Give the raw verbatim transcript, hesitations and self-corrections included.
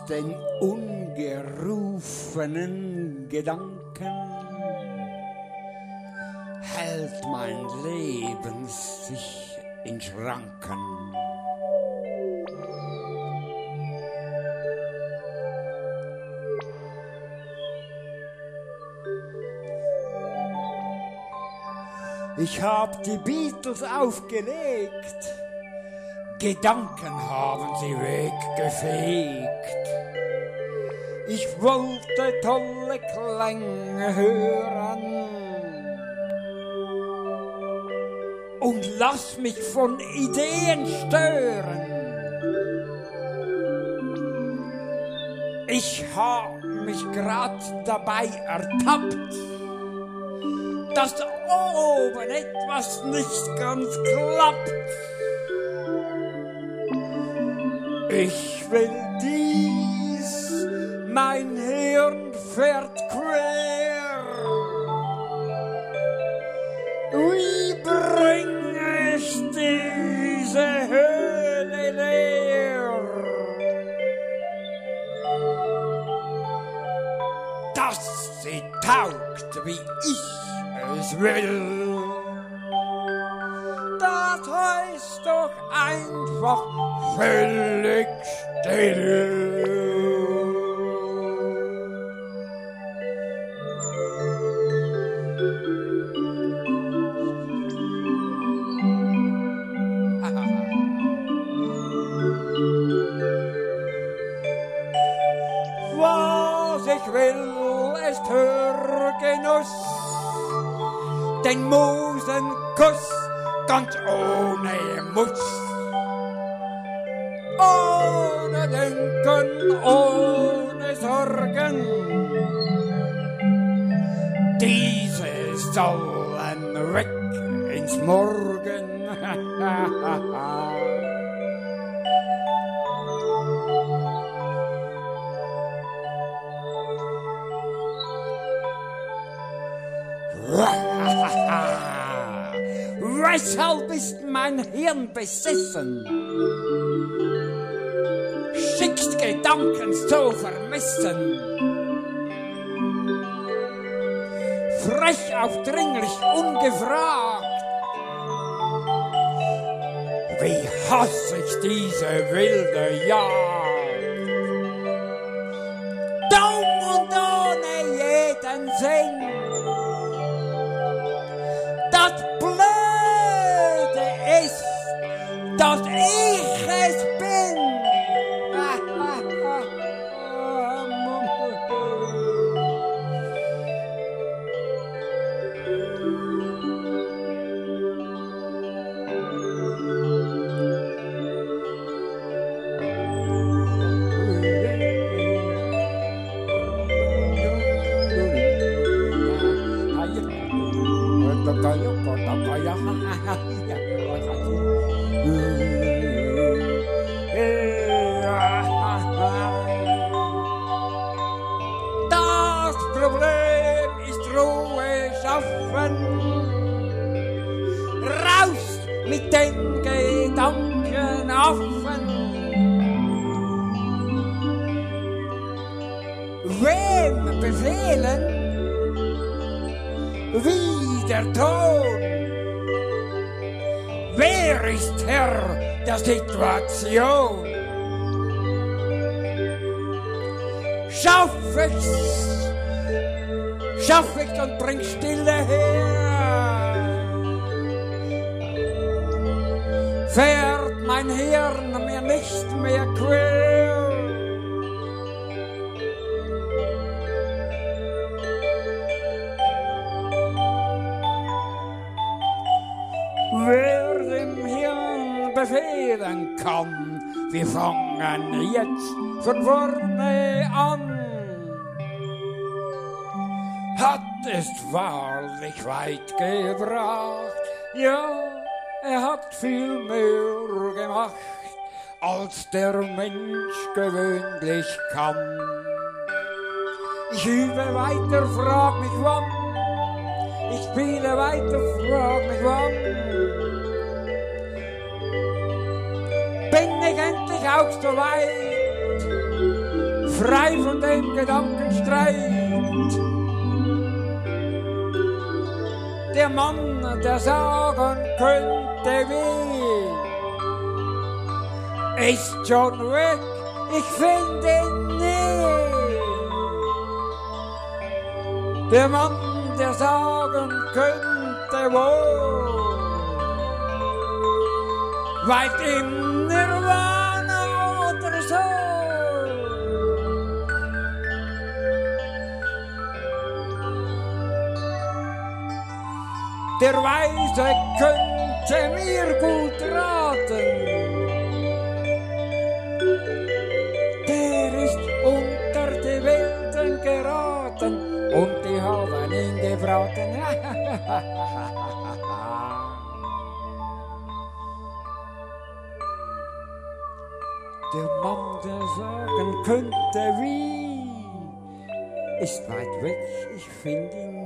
den ungerufenen Gedanken hält mein Leben sich in Schranken. Ich hab die Beatles aufgelegt, Gedanken haben sie weggefegt. Ich wollte tolle Klänge hören und lass mich von Ideen stören. Ich hab mich grad dabei ertappt, dass da oben etwas nicht ganz klappt. Ich will dies, mein Hirn fährt quer. Wie bringe ich diese Höhle leer? Dass sie taugt, wie ich es will. Das heißt doch einfach völlig still. Was ich will, ist Hörgenuss, den Musenkuss ganz ohne Muss. Ohne Denken, ohne Sorgen. Diese sollen weg ins Morgen. Weshalb ist mein Hirn besessen? Schickt Gedanken zu vermessen. Frech, aufdringlich, ungefragt. Wie hasse ich diese wilde Jagd? Dumm und ohne jeden Sinn. Das Blöde ist, dass ich es bin. Das Problem ist Ruhe schaffen. Raus mit den Gedankenaffen. Wem befehlen? Wie der Ton. Wer ist Herr der Situation? Schaff ich's, schaff ich's und bring Stille her. Fährt mein Hirn mir nicht mehr quer. Wer dem Hirn befehlen kann, wir fangen jetzt von vorne an. Hat es wahrlich weit gebracht, ja, er hat viel mehr gemacht, als der Mensch gewöhnlich kann. Ich übe weiter, frag mich wann, ich spiele weiter, frag mich wann. Bin ich endlich auch so weit, frei von dem Gedankenstreit. Der Mann, der sagen könnte wie, ist schon weg, ich finde ihn nie. Der Mann, der sagen könnte wo, weit im Nirvana oder so. Der Weise könnte mir gut raten, der ist unter die Welten geraten und die haben ihn gebraten. Der Mann, der sagen könnte wie, ist weit weg, ich finde ihn